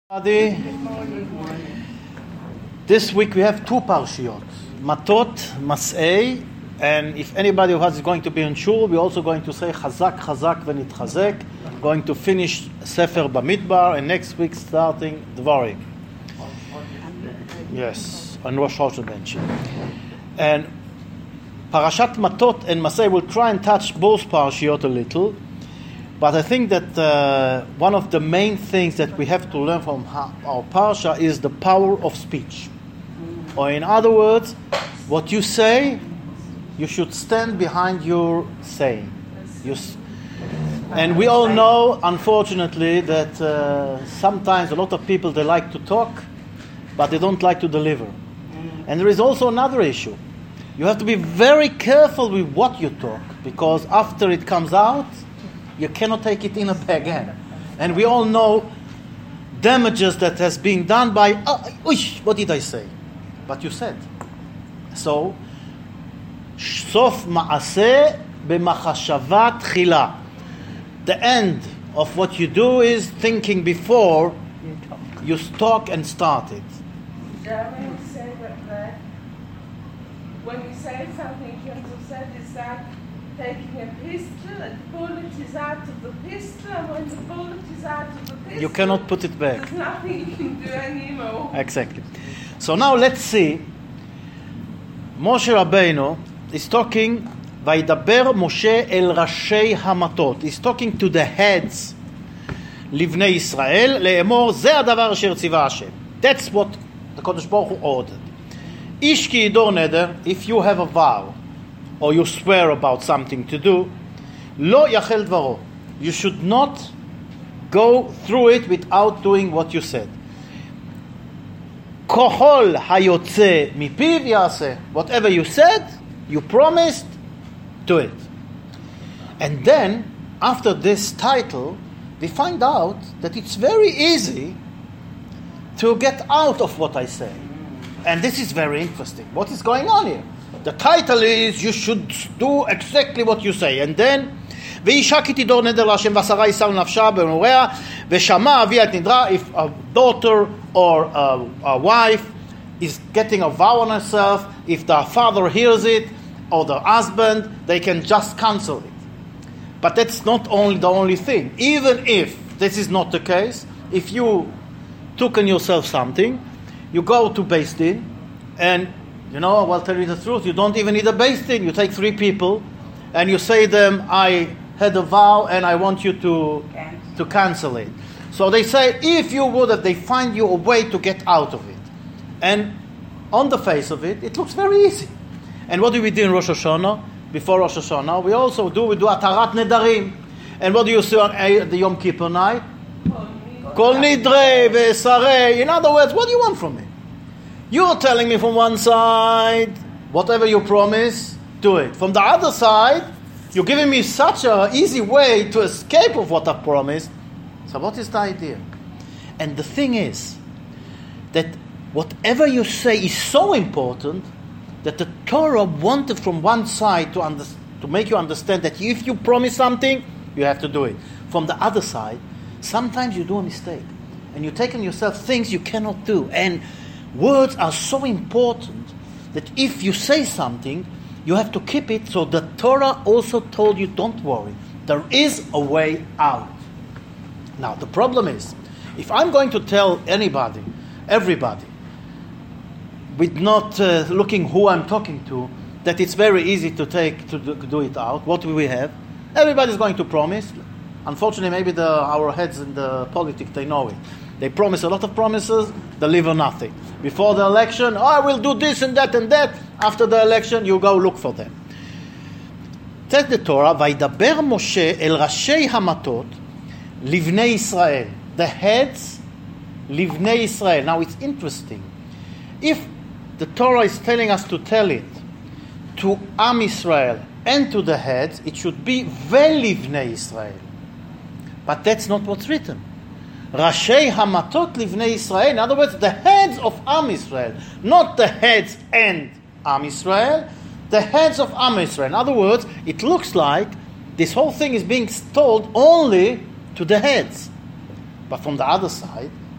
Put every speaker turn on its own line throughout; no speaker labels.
This week we have two parshiyot, Matot, Mas'ei, and if anybody who is going to be in shul, we're also going to say Chazak, Chazak, V'nitchazek, going to finish Sefer Bamidbar, and next week starting Dvarim. Yes, on Rosh Hashanah. And Parashat Matot and Mas'ei will try and touch both parshiyot a little. But I think that one of the main things that we have to learn from our parsha is the power of speech. Or in other words, what you say, you should stand behind your saying. And we all know, unfortunately, that sometimes a lot of people, they like to talk, but they don't like to deliver. And there is also another issue. You have to be very careful with what you talk, because after it comes out, you cannot take it in again. And we all know damages that has been done by, what did I say? But you said. So, sof ma'aseh b'machashava tchila. The end of what you do is thinking before you talk and start it.
Darren said that when you say something, you have to say is that taking a pistol, and the bullet is out of the pistol, and when the bullet is out of the pistol,
you cannot put it back.
There's nothing you can do anymore.
Exactly. So now let's see. Moshe Rabbeinu is talking, Vaidaber Moshe el Rashei Hamatot. He's talking to the heads, Livnei Israel, Le'emor, Ze hadavar asher tziva Hashem. That's what the Kodesh Baruch Hu ordered. Ish ki yidor neder, if you have a vow, or you swear about something to do, lo yachel dvaro. You should not go through it without doing what you said. Kohol hayotze mipiv yaseh. Whatever you said, you promised, do it. And then, after this title, we find out that it's very easy to get out of what I say. And this is very interesting. What is going on here? The title is, you should do exactly what you say. And then, ואישה כי תדור נדר להשם ועשרה יישאו נפשה במוריה ושמע אביה את נדרה. If a daughter or a wife is getting a vow on herself, if the father hears it or the husband, they can just cancel it. But that's not only the only thing. Even if this is not the case, if you took on yourself something, you go to Beis Din, and I'll tell you the truth, you don't even need a Beis Din. You take 3 people and you say them, I had a vow and I want you to cancel it. So they say, if you would have, they find you a way to get out of it. And on the face of it, it looks very easy. And what do we do in Rosh Hashanah? Before Rosh Hashanah, we do Atarat Nedarim. And what do you see on the Yom Kippur night? Kol Nidre Ve'Sarei. In other words, what do you want from me? You're telling me from one side, whatever you promise, do it. From the other side, you're giving me such an easy way to escape of what I promised. So what is the idea? And the thing is that whatever you say is so important that the Torah wanted from one side to make you understand that if you promise something, you have to do it. From the other side, sometimes you do a mistake. And you take on yourself things you cannot do. And words are so important that if you say something, you have to keep it. So the Torah also told you, don't worry. There is a way out. Now, the problem is, if I'm going to tell everybody, with not looking who I'm talking to, that it's very easy to do it out, what will we have? Everybody's going to promise. Unfortunately, maybe our heads in the politics, they know it. They promise a lot of promises, deliver nothing. Before the election, I will do this and that and that. After the election, you go look for them. Says the Torah, Vaidaber Moshe el Rashei Hamatot Livnei Israel. The heads, Livnei Israel. Now it's interesting. If the Torah is telling us to tell it to Am Israel and to the heads, it should be Ve'livnei Israel. But that's not what's written. Rashei Hamatot Livnei Israel. In other words, the heads of Am Israel. Not the heads and Am Israel, the heads of Am Israel. In other words, it looks like this whole thing is being told only to the heads. But from the other side,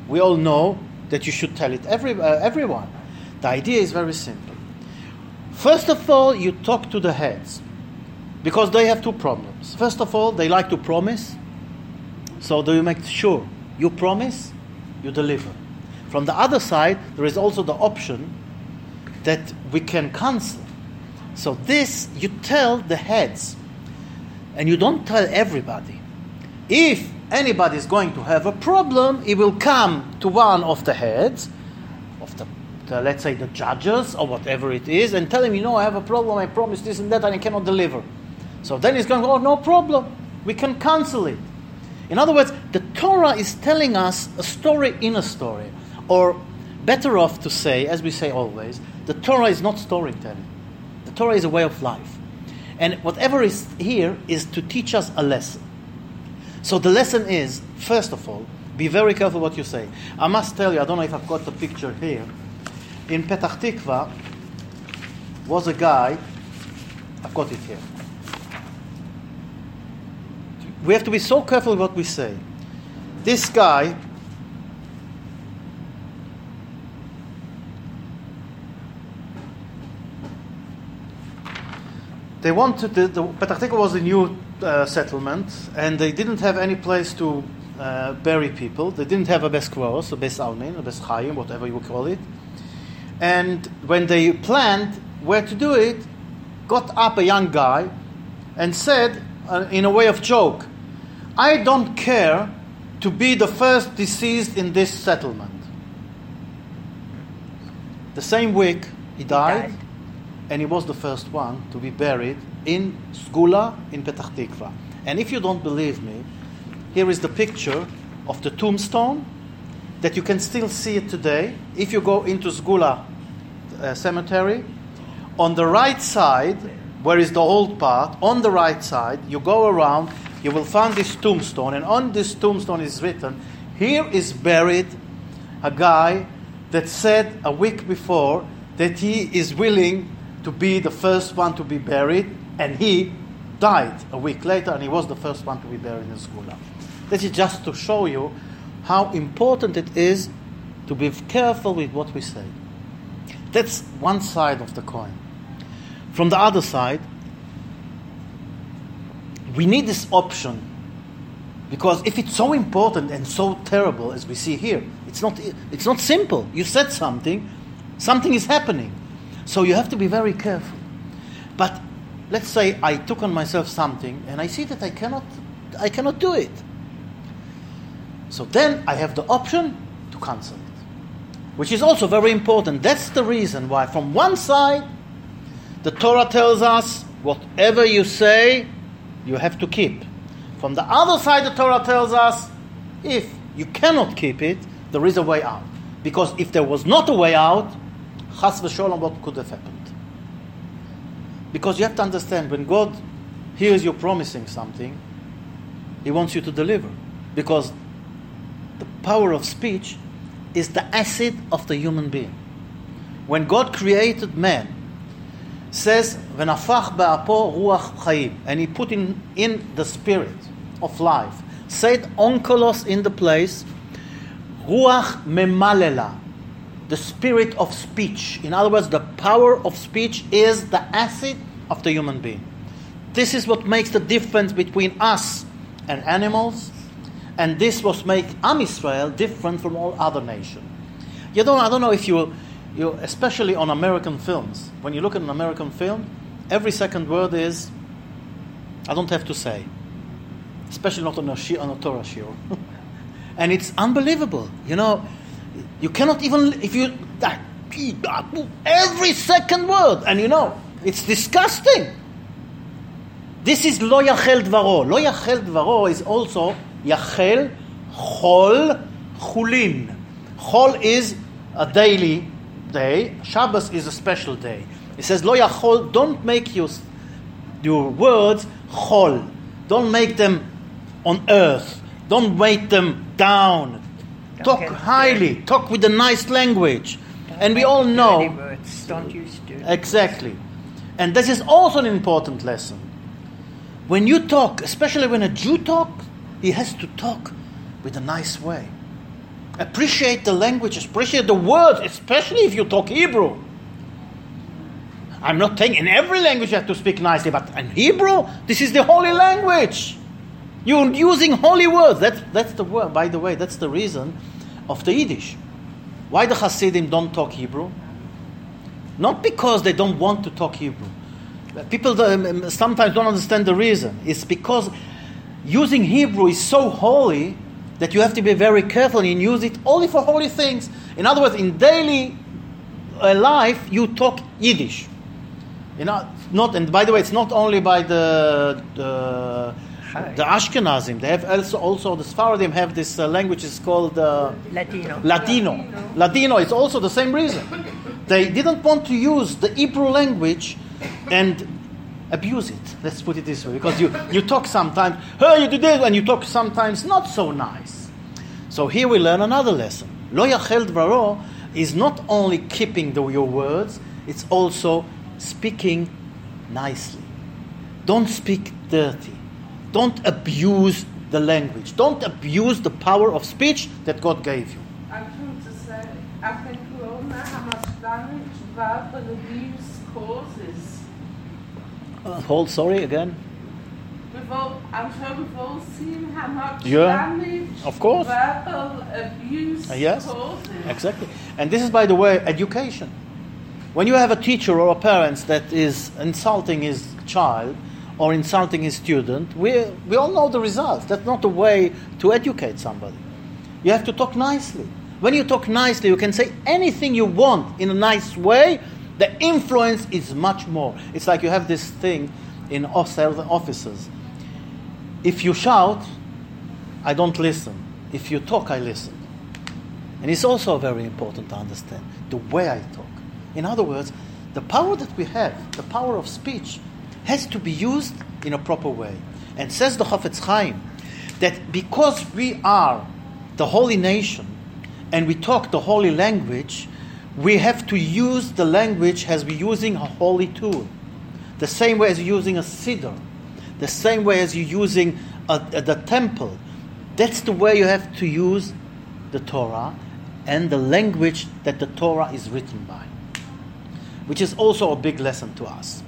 we all know that you should tell it everyone. The idea is very simple. First of all, you talk to the heads, because they have two problems. First of all, they like to promise, so do you make sure you promise, you deliver. From the other side, there is also the option that we can cancel. So this, you tell the heads, and you don't tell everybody. If anybody is going to have a problem, he will come to one of the heads, of the let's say the judges or whatever it is, and tell him, I have a problem, I promised this and that, and I cannot deliver. So then he's going, no problem, we can cancel it. In other words, the Torah is telling us a story in a story. Or better off to say, as we say always, the Torah is not storytelling. The Torah is a way of life. And whatever is here is to teach us a lesson. So the lesson is, first of all, be very careful what you say. I must tell you, I don't know if I've got the picture here. In Petach Tikva was a guy, I've got it here. We have to be so careful what we say. This guy, they wanted, the Petach Tikva was a new settlement, and they didn't have any place to bury people. They didn't have a Bes Kvaros, a Bes Almin, a Bes Chaim, whatever you call it. And when they planned where to do it, got up a young guy and said, in a way of joke, I don't care to be the first deceased in this settlement. The same week, he died. And he was the first one to be buried in Sgula in Petach Tikva. And if you don't believe me, here is the picture of the tombstone that you can still see it today. If you go into Sgula cemetery, on the right side, where is the old part, on the right side, you go around, you will find this tombstone, and on this tombstone is written, here is buried a guy that said a week before that he is willing to be the first one to be buried, and he died a week later, and he was the first one to be buried in Sgula. This is just to show you how important it is to be careful with what we say. That's one side of the coin. From the other side, we need this option, because if it's so important and so terrible as we see here, it's not simple. You said something is happening. So you have to be very careful. But let's say I took on myself something and I see that I cannot do it. So then I have the option to cancel it, which is also very important. That's the reason why from one side the Torah tells us whatever you say you have to keep. From the other side the Torah tells us if you cannot keep it, there is a way out. Because if there was not a way out, Chas v'sholom, what could have happened? Because you have to understand, when God hears you promising something, He wants you to deliver. Because the power of speech is the acid of the human being. When God created man, says, "V'nafach ba'apo ruach chaim," and He put in the spirit of life, said onkelos in the place, ruach memalela, the spirit of speech. In other words, the power of speech is the acid of the human being. This is what makes the difference between us and animals, and this was make Am Yisrael different from all other nations. I don't know if you especially on American films, when you look at an American film, every second word is, I don't have to say, especially not on a Torah shiur. And it's unbelievable. You cannot even, if you, every second word, and it's disgusting. This is lo yachel dvaro. Lo yachel dvaro is also yachel, chol, chulin. Chol is a daily day. Shabbos is a special day. It says lo yachol, don't make your words chol. Don't make them on earth. Don't weight them down. Talk highly. Talk with a nice language. And we all know.
Words. Don't use dirty.
Exactly. And this is also an important lesson. When you talk, especially when a Jew talks, he has to talk with a nice way. Appreciate the language, appreciate the words, especially if you talk Hebrew. I'm not saying in every language you have to speak nicely, but in Hebrew, this is the holy language. You're using holy words. That's the word. By the way, that's the reason of the Yiddish. Why the Hasidim don't talk Hebrew? Not because they don't want to talk Hebrew. People sometimes don't understand the reason. It's because using Hebrew is so holy that you have to be very careful and use it only for holy things. In other words, in daily life, you talk Yiddish. Not. And by the way, it's not only by the Ashkenazim. They have also the Sfaradim have this language is called Latino. Latino is also the same reason. They didn't want to use the Hebrew language and abuse it. Let's put it this way, because you talk sometimes, hey, you do this, and you talk sometimes not so nice. So here we learn another lesson. Lo yachel dvaro is not only keeping your words, it's also speaking nicely. Don't speak dirty. Don't abuse the language. Don't abuse the power of speech that God gave you.
I'm trying to say, I think we all know how much damage verbal abuse causes.
Sorry again?
I'm sure we've all seen how much
damage
of
course.
Verbal abuse causes.
Exactly. And this is, by the way, education. When you have a teacher or a parent that is insulting his child or insulting his student, we all know the results. That's not the way to educate somebody. You have to talk nicely. When you talk nicely, you can say anything you want in a nice way. The influence is much more. It's like you have this thing in sales offices. If you shout, I don't listen. If you talk, I listen. And it's also very important to understand the way I talk. In other words, the power that we have, the power of speech, has to be used in a proper way. And says the Chafetz Chaim, that because we are the holy nation and we talk the holy language, we have to use the language as we're using a holy tool. The same way as you're using a siddur. The same way as you're using the temple. That's the way you have to use the Torah and the language that the Torah is written by. Which is also a big lesson to us.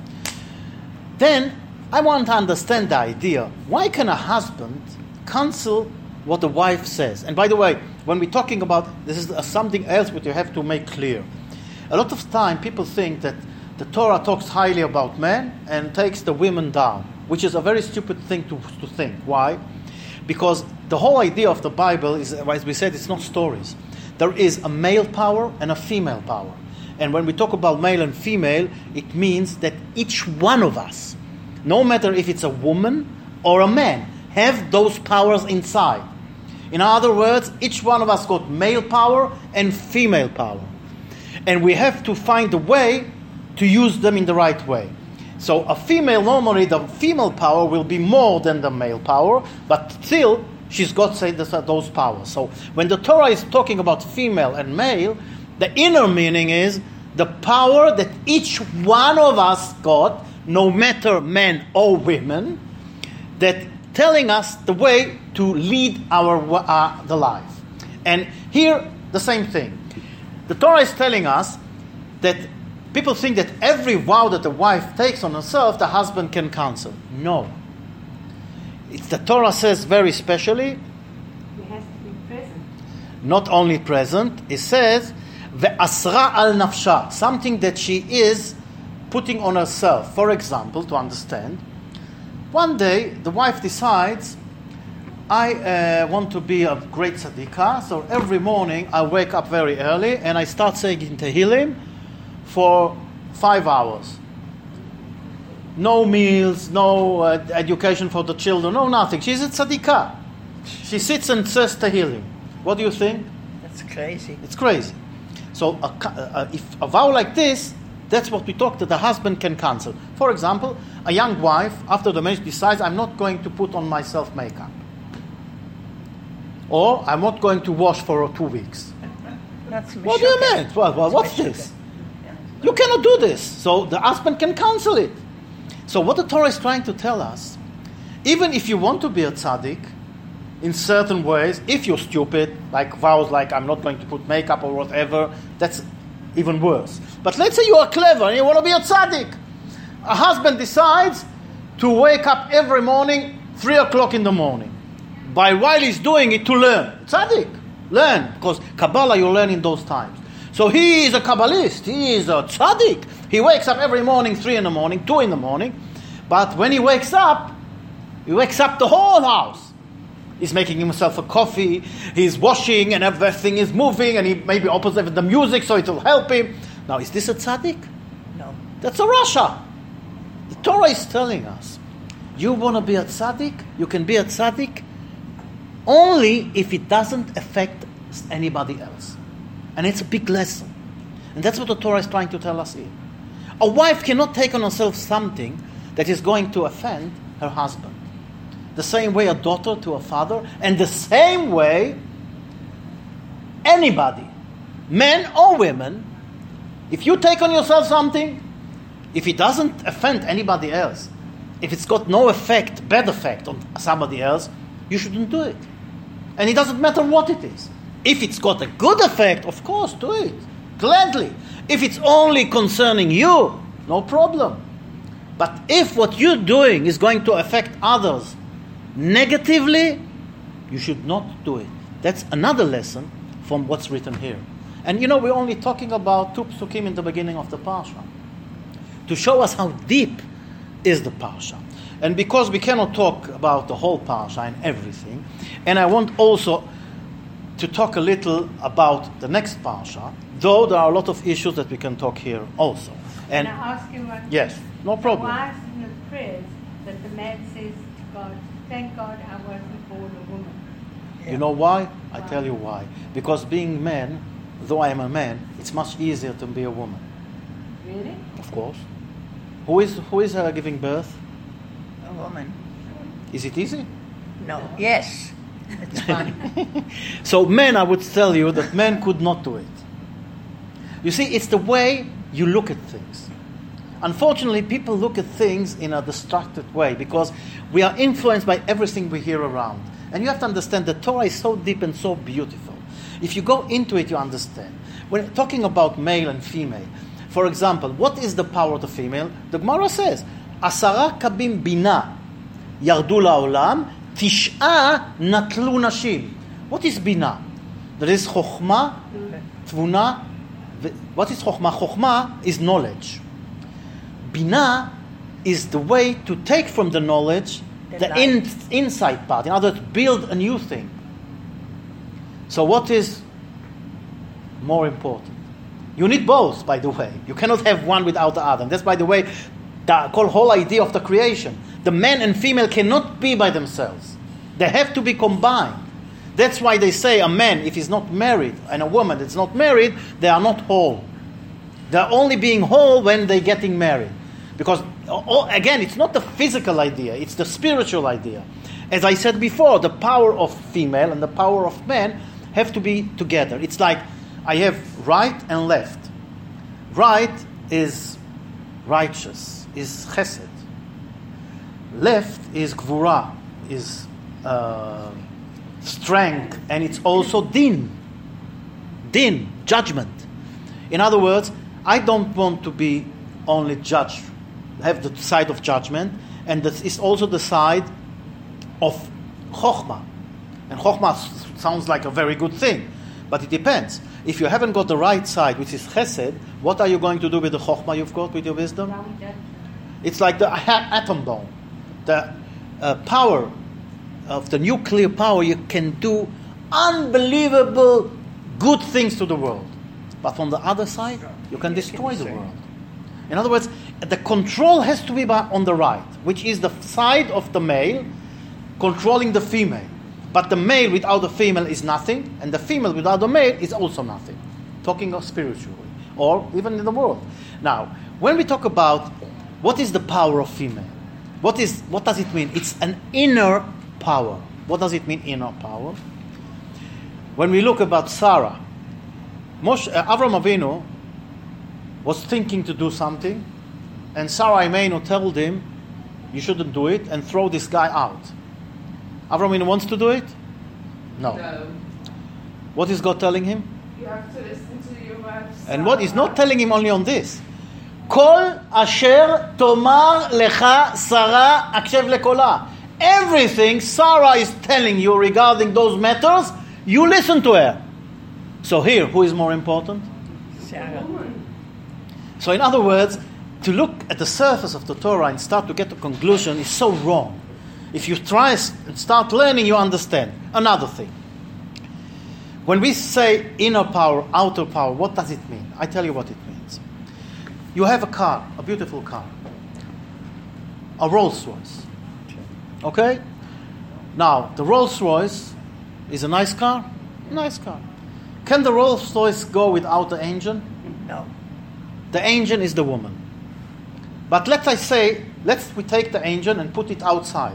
Then, I want to understand the idea. Why can a husband cancel what the wife says? And by the way, when we're talking about, this is something else which you have to make clear. A lot of time people think that the Torah talks highly about men and takes the women down, which is a very stupid thing to think. Why? Because the whole idea of the Bible is, as we said, it's not stories. There is a male power and a female power. And when we talk about male and female, it means that each one of us, no matter if it's a woman or a man, have those powers inside. In other words, each one of us got male power and female power. And we have to find a way to use them in the right way. So a female, normally the female power will be more than the male power, but still she's got, say, those powers. So when the Torah is talking about female and male, the inner meaning is the power that each one of us got, no matter men or women, that telling us the way to lead our the life. And here, the same thing. The Torah is telling us that people think that every vow that the wife takes on herself, the husband can cancel. No. The Torah says very specially,
he has to be present.
Not only present, it says, ve'asra al nafsha, something that she is putting on herself. For example, to understand, one day the wife decides, I want to be a great tzadikah, so every morning I wake up very early and I start saying Tehillim for 5 hours. No meals, no education for the children, no nothing. She's a tzadikah. She sits and says Tehillim. What do you think?
That's crazy.
It's crazy. So if a vow like this, that's what we talk that the husband can cancel. For example, a young wife, after the marriage, decides, I'm not going to put on myself makeup. Or I'm not going to wash for 2 weeks. What do you mean? Well, what's this? You cannot do this. So the husband can cancel it. So what the Torah is trying to tell us, even if you want to be a tzaddik, in certain ways. If you're stupid, like vows like I'm not going to put makeup or whatever, that's even worse. But let's say you are clever and you want to be a tzaddik. A husband decides to wake up every morning 3 o'clock in the morning. While he's doing it, to learn. Tzaddik, learn. Because Kabbalah you learn in those times. So he is a Kabbalist. He is a tzaddik. He wakes up every morning, 3 in the morning, 2 in the morning. But when he wakes up the whole house. He's making himself a coffee, he's washing, and everything is moving, and he maybe opens the music so it will help him. Now, is this a tzaddik?
No.
That's a Rasha. The Torah is telling us, you want to be a tzaddik? You can be a tzaddik only if it doesn't affect anybody else. And it's a big lesson. And that's what the Torah is trying to tell us here. A wife cannot take on herself something that is going to offend her husband. The same way a daughter to a father, and the same way anybody, men or women, if you take on yourself something, if it doesn't offend anybody else, if it's got no effect, bad effect on somebody else, you shouldn't do it. And it doesn't matter what it is. If it's got a good effect, of course, do it. Gladly. If it's only concerning you, no problem. But if what you're doing is going to affect others negatively, you should not do it. That's another lesson from what's written here. And we're only talking about 2 psukim in the beginning of the parsha to show us how deep is the parsha. And because we cannot talk about the whole parsha and everything, and I want also to talk a little about the next parsha, though there are a lot of issues that we can talk here also. And
can I ask you one?
Yes, no problem.
Why is in the prayers that the man says to God, thank God I wasn't born a woman?
You know why? I tell you why. Because being man, though I am a man, it's much easier to be a woman.
Really?
Of course. Who is giving birth?
A woman.
Is it easy?
No. Yes. It's fun.
So men, I would tell you that men could not do it. You see, it's the way you look at things. Unfortunately, people look at things in a distracted way because we are influenced by everything we hear around. And you have to understand the Torah is so deep and so beautiful. If you go into it, you understand. When talking about male and female, for example, what is the power of the female? The Gemara says, 10 kabim bina yardu la'olam, 9 natlu nashim. What is bina? There is chokhmah, tvuna. What is chokhmah? Chokhmah is knowledge. Bina is the way to take from the knowledge the inside part. In other words, build a new thing. So what is more important? You need both, by the way. You cannot have one without the other. And that's, by the way, the whole idea of the creation. The man and female cannot be by themselves. They have to be combined. That's why they say a man, if he's not married, and a woman that's not married, they are not whole. They're only being whole when they're getting married. Because, again, it's not the physical idea, it's the spiritual idea. As I said before, the power of female and the power of man have to be together. It's like I have right and left. Right is righteous, is chesed. Left is gvura, is strength, and it's also din. Din, judgment. In other words, I don't want to be only judge, have the side of judgment, and this is also the side of chokhmah. And chokhmah sounds like a very good thing, but it depends. If you haven't got the right side, which is chesed, what are you going to do with the chokhmah you've got, with your wisdom? It's like the atom bomb. The power of the nuclear power, you can do unbelievable good things to the world. But on the other side, you can destroy the world. In other words, the control has to be on the right, which is the side of the male controlling the female. But the male without the female is nothing, and the female without the male is also nothing. Talking of spiritually, or even in the world. Now, when we talk about what is the power of female, what does it mean? It's an inner power. What does it mean, inner power? When we look about Sarah, Avram Avinu was thinking to do something, and Sarah Imeinu told him, you shouldn't do it, and throw this guy out. Avram Avinu wants to do it? No.
No.
What is God telling him?
You have to listen to your wife.
And what he's not telling him only on this. Kol asher tomar lecha Sarah akshev lekola. Everything Sarah is telling you regarding those matters, you listen to her. So here, who is more important?
Sarah.
So in other words, to look at the surface of the Torah and start to get to conclusion is so wrong. If you try and start learning, you understand. Another thing. When we say inner power, outer power, what does it mean? I tell you what it means. You have a car, a beautiful car. A Rolls Royce. Okay? Now, the Rolls Royce is a nice car? Nice car. Can the Rolls Royce go without the engine?
No.
The engine is the woman. But let's we take the engine and put it outside.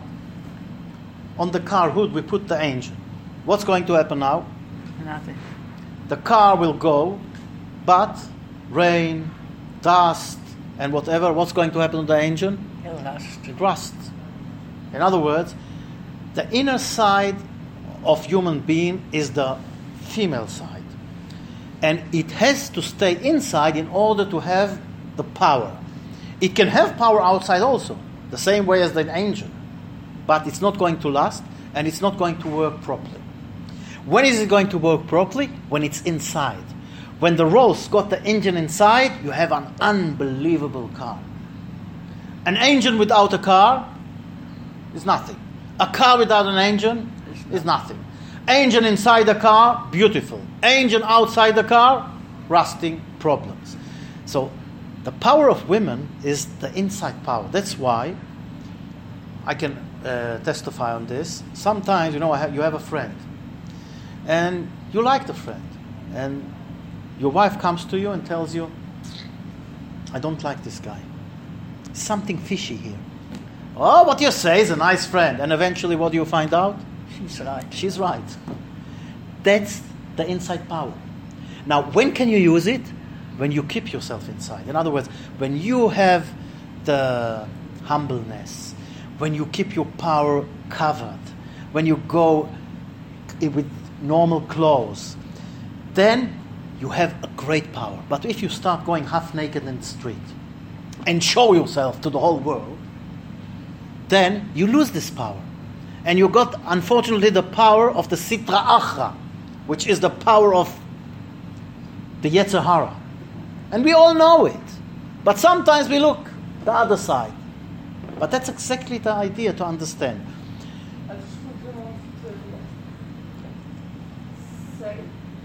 On the car hood we put the engine. What's going to happen now?
Nothing.
The car will go, but rain, dust, and whatever, what's going to happen to the engine?
It'll rust.
It rusts. In other words, the inner side of human being is the female side. And it has to stay inside in order to have the power. It can have power outside also, the same way as the engine. But it's not going to last, and it's not going to work properly. When is it going to work properly? When it's inside. When the Rolls got the engine inside, you have an unbelievable car. An engine without a car is nothing. A car without an engine is nothing. Engine inside the car, beautiful. Engine outside the car, rusting, problems. So the power of women is the inside power. That's why I can testify on this. Sometimes, you have a friend, and you like the friend, and your wife comes to you and tells you, I don't like this guy. Something fishy here. Oh, what you say is a nice friend. And eventually what do you find out?
She's right.
She's right. That's the inside power. Now, when can you use it? When you keep yourself inside. In other words, when you have the humbleness, when you keep your power covered, when you go with normal clothes, then you have a great power. But if you start going half naked in the street and show yourself to the whole world, then you lose this power. And you got, unfortunately, the power of the Sitra Achra, which is the power of the Yetzer Hara. And we all know it. But sometimes we look the other side. But that's exactly the idea to understand.
I just want to say,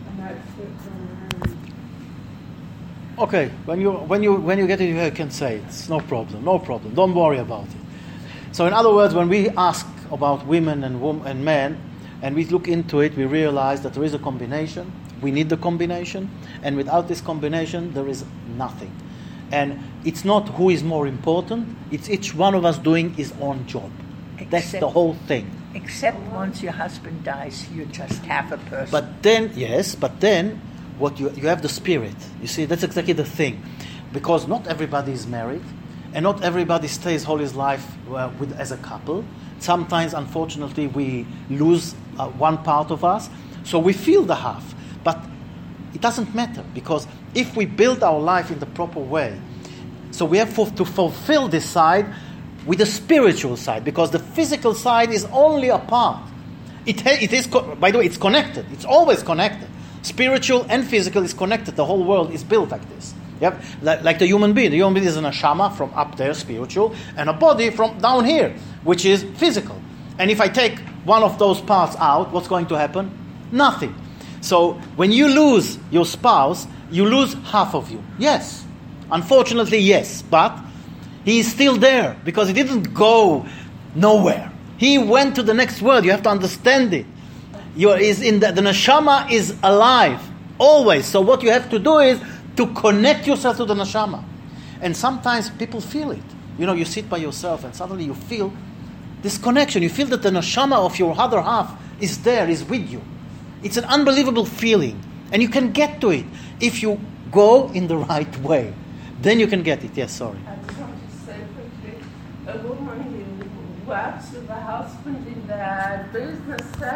Okay, when you get it, you can say it. It's no problem. Don't worry about it. So in other words, when we ask about women and men, and we look into it, we realize that there is a combination. We need the combination, and without this combination, there is nothing. And it's not who is more important, it's each one of us doing his own job. That's the whole thing.
Except once your husband dies, you're just half a person.
But then, what you have the spirit. You see, that's exactly the thing. Because not everybody is married, and not everybody stays whole his life as a couple. Sometimes, unfortunately, we lose one part of us, so we feel the half. But it doesn't matter, because if we build our life in the proper way, so we have to fulfill this side with the spiritual side, because the physical side is only a part. It is, by the way, it's connected. It's always connected. Spiritual and physical is connected. The whole world is built like this. Yep, like the human being. The human being is an neshama from up there, spiritual, and a body from down here, which is physical. And if I take one of those parts out, what's going to happen? Nothing. So when you lose your spouse, you lose half of you. Yes. Unfortunately, yes. But he is still there because he didn't go nowhere. He went to the next world. You have to understand it. The neshama is alive always. So what you have to do is to connect yourself to the neshama. And sometimes people feel it. You sit by yourself and suddenly you feel this connection. You feel that the neshama of your other half is there, is with you. It's an unbelievable feeling. And you can get to it if you go in the right way. Then you can get it. Yes, sorry.
I just want to say quickly, a woman who works with a husband in the business side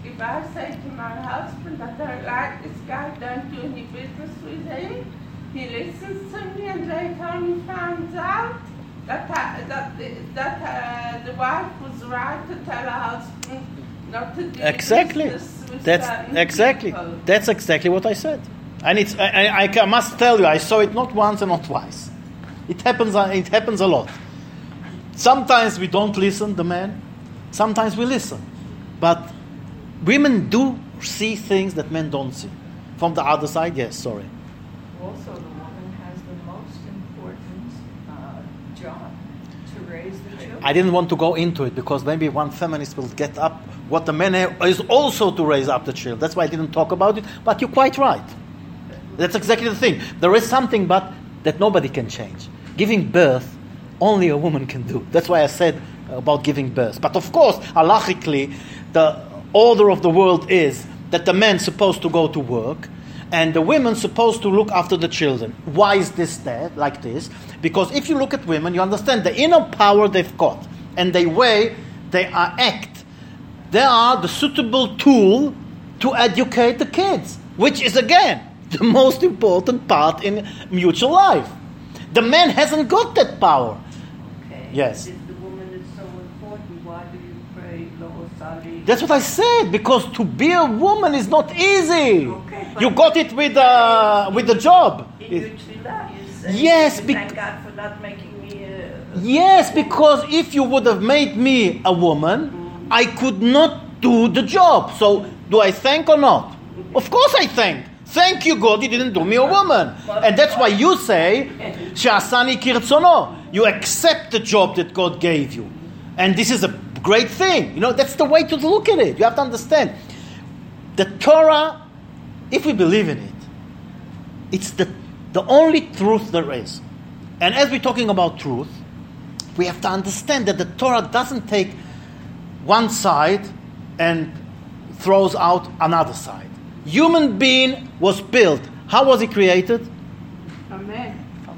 if I say to my husband, I don't like this guy, don't do any business with him, he listens to me, and later on he finds out that the wife was right to tell her husband not to do
Exactly.
business with certain people.
That's exactly what I said. And it's I must tell you, I saw it not once and not twice. It happens a lot. Sometimes we don't listen, the men. Sometimes we listen. But women do see things that men don't see. From the other side, yes, sorry.
Also, the woman has the most important job to raise the children.
I didn't want to go into it because maybe one feminist will get up what the man is also to raise up the children. That's why I didn't talk about it. But you're quite right. That's exactly the thing. There is something but that nobody can change. Giving birth, only a woman can do. That's why I said about giving birth. But of course, halachically, the order of the world is that the man's supposed to go to work and the women's supposed to look after the children. Why is this like this? Because if you look at women, you understand the inner power they've got and the way they act. They are the suitable tool to educate the kids, which is again the most important part in mutual life. The man hasn't got that power.
Okay.
Yes.
If the woman is so important, why do you pray Lo Sali?
That's what I said, because to be a woman is not easy.
Okay,
You got it with the job.
In your tefillah, you say,
Yes,
thank God for not making me a
Yes, because if you would have made me a woman, I could not do the job. So do I thank or not? Of course I thank. Thank you, God, you didn't do me a woman. And that's why you say, She'asani kirtzono. You accept the job that God gave you. And this is a great thing. You know, that's the way to look at it. You have to understand. The Torah, if we believe in it, it's the only truth there is. And as we're talking about truth, we have to understand that the Torah doesn't take one side and throws out another side. Human being was built. How was he created?
Amen.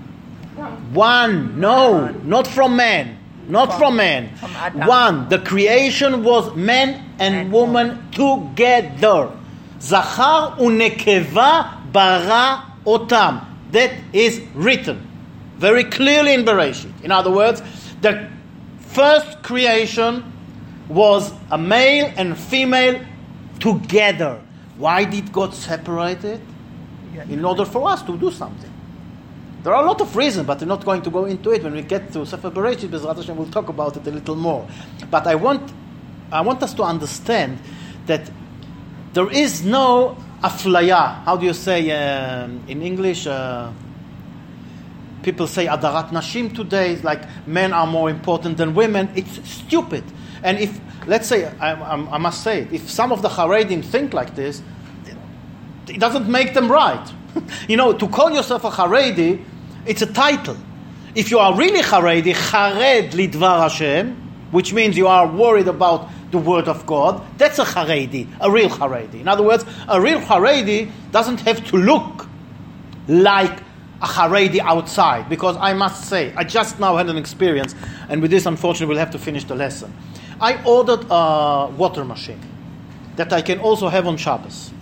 One. No, not from man. Not from man.
from Adam.
One. The creation was man and woman together. Zachar unekeva bara otam. That is written very clearly in Bereshit. In other words, the first creation was a male and female together. Why did God separate it? In order for us to do something. There are a lot of reasons, but we're not going to go into it. When we get to Sefer Bereshit, B'ezrat Hashem, we'll talk about it a little more. But I want us to understand that there is no aflaya. How do you say in English? People say adarat nashim today, like men are more important than women. It's stupid. And if, let's say, I must say it, if some of the Haredim think like this, it doesn't make them right. You know, to call yourself a Haredi, it's a title. If you are really Haredi, Hared lidvar Hashem, which means you are worried about the word of God, that's a Haredi, a real Haredi. In other words, a real Haredi doesn't have to look like a Haredi outside. Because I must say, I just now had an experience, and with this, unfortunately, we'll have to finish the lesson. I ordered a water machine that I can also have on Shabbos.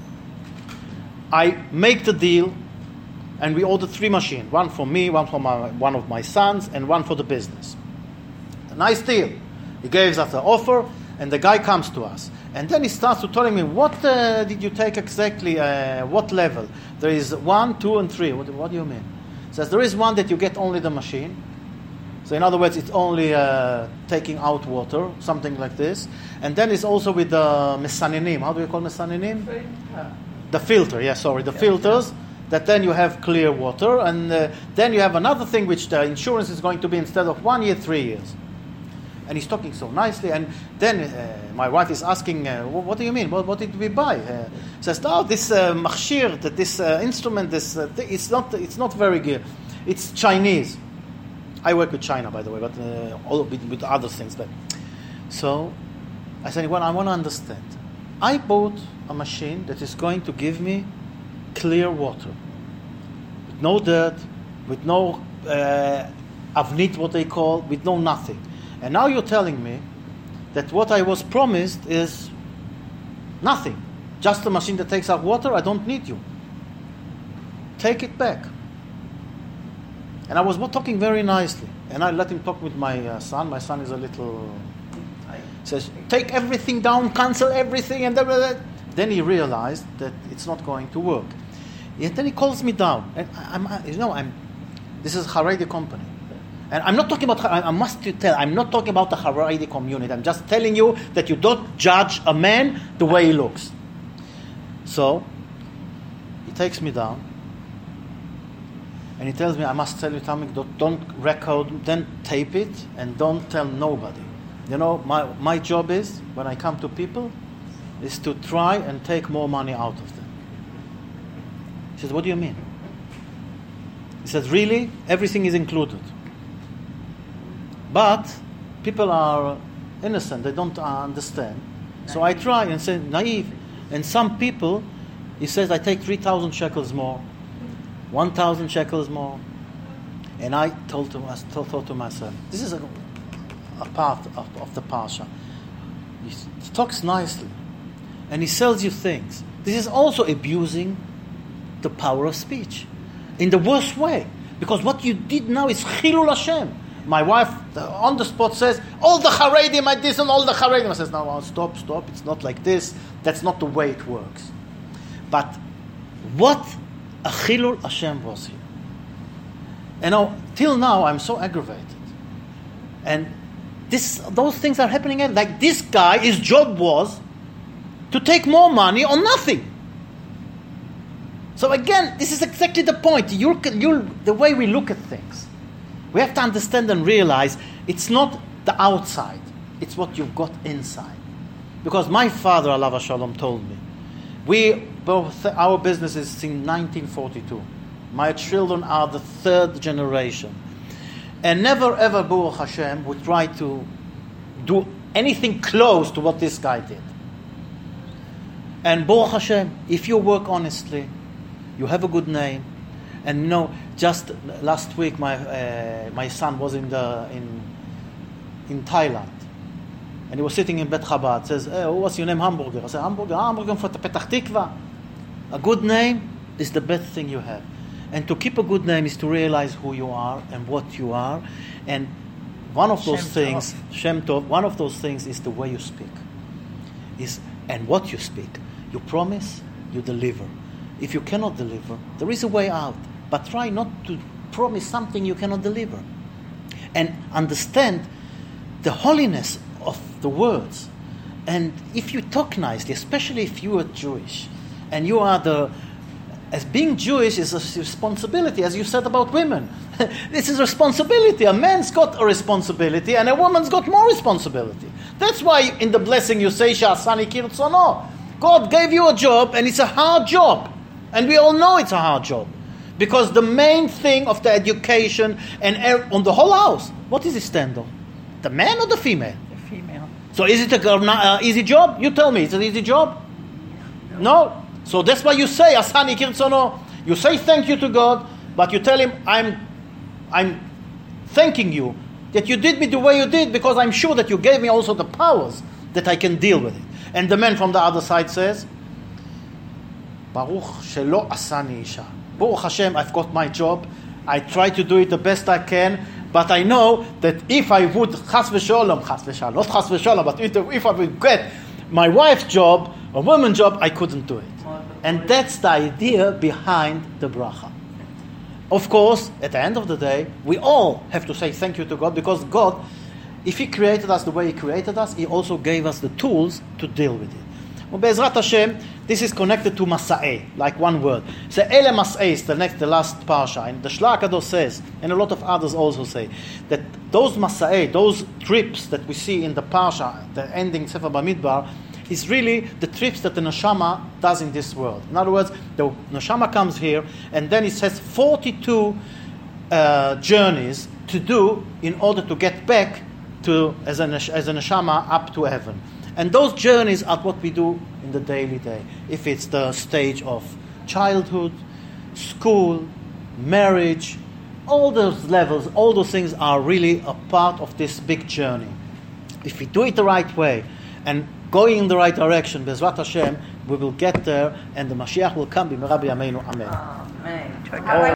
I make the deal, and we ordered 3 machines. One for me, one for one of my sons, and one for the business. A nice deal. He gave us the offer, and the guy comes to us. And then he starts to telling me, what did you take exactly, what level? There is 1, 2, and 3. What do you mean? He says, there is one that you get only the machine. So in other words, it's only taking out water, something like this. And then it's also with the mesaninim. How do you call mesaninim? The filter, the filters, that then you have clear water. And then you have another thing which the insurance is going to be instead of 1 year, 3 years. And he's talking so nicely. And then my wife is asking, what do you mean? What did we buy? Says, no, this machshir, this instrument, it's not very good. It's Chinese. I work with China, by the way, but all with other things. But so I said, well, I want to understand. I bought a machine that is going to give me clear water, with no dirt, with no avnit, what they call, with no nothing. And now you're telling me that what I was promised is Nothing. Just a machine that takes out water. I don't need you. Take it back. And I was talking very nicely. And I let him talk with my son. My son is a little... says, take everything down, cancel everything. And then he realized that it's not going to work. And then he calls me down. And this is a Haredi company. And I'm not talking about, I'm not talking about the Haredi community. I'm just telling you that you don't judge a man the way he looks. So, he takes me down. And he tells me, I must tell you something, don't record, then tape it, and don't tell nobody. You know, my job is, when I come to people, is to try and take more money out of them. He says, what do you mean? He says, really? Everything is included. But people are innocent, they don't understand. So I try and say, naive. And some people, he says, I take 3,000 shekels more, 1,000 shekels more. And I thought to myself, this is a part of the Parsha. He talks nicely. And he sells you things. This is also abusing the power of speech in the worst way. Because what you did now is Chilul Hashem. My wife on the spot says, all the Haredim like this and all the Haredim. I says, no, stop. It's not like this. That's not the way it works. But what a Chilul Hashem was here. And now, till now, I'm so aggravated. And those things are happening. Like this guy, his job was to take more money on nothing. So again, this is exactly the point. The way we look at things. We have to understand and realize it's not the outside. It's what you've got inside. Because my father, Alav Shalom, told me, our business is since 1942. My children are the third generation. And never ever, Baruch Hashem, would try to do anything close to what this guy did. And Baruch Hashem, if you work honestly, you have a good name. And just last week, my son was in Thailand, and he was sitting in Bet Chabad. Says, "Hey, what's your name? Hamburger." I said, "Hamburger from Petach Tikva." A good name is the best thing you have, and to keep a good name is to realize who you are and what you are. And one of those things, Shem Tov, one of those things is the way you speak, and what you speak. You promise, you deliver. If you cannot deliver, there is a way out. But try not to promise something you cannot deliver. And understand the holiness of the words. And if you talk nicely, especially if you are Jewish, and you are as being Jewish is a responsibility, as you said about women. This is a responsibility. A man's got a responsibility, and a woman's got more responsibility. That's why in the blessing you say, Sha'asani kirtzono. God gave you a job, and it's a hard job. And we all know it's a hard job. Because the main thing of the education and on the whole house, what is the standard? The man or the female?
The female.
So is it an easy job? You tell me, it's an easy job? No. So that's why you say, Asani Kirtzono. You say thank you to God, but you tell him, I'm thanking you that you did me the way you did, because I'm sure that you gave me also the powers that I can deal with it. And the man from the other side says, Baruch shelo asani isha. Baruch Hashem, I've got my job. I try to do it the best I can. But I know that if I would, chas v'sholom, not chas v'sholom, but if I would get my wife's job, a woman's job, I couldn't do it. And that's the idea behind the bracha. Of course, at the end of the day, we all have to say thank you to God, because God, if He created us the way He created us, He also gave us the tools to deal with it. Well, Be'ezrat Hashem, this is connected to Masa'eh, like one word. So, Ele Masa'eh is the last parsha, and the Shla HaKadosh says, and a lot of others also say, that those Masa'eh, those trips that we see in the parsha, the ending Sefer Bamidbar, is really the trips that the Neshama does in this world. In other words, the Neshama comes here, and then it says 42 journeys to do in order to get back to as a Neshama up to heaven. And those journeys are what we do in the daily day. If it's the stage of childhood, school, marriage, all those levels, all those things are really a part of this big journey. If we do it the right way, and going in the right direction. Bezrat Hashem, we will get there, and the Mashiach will come. B'mera b'yameinu. Amen.
Amen.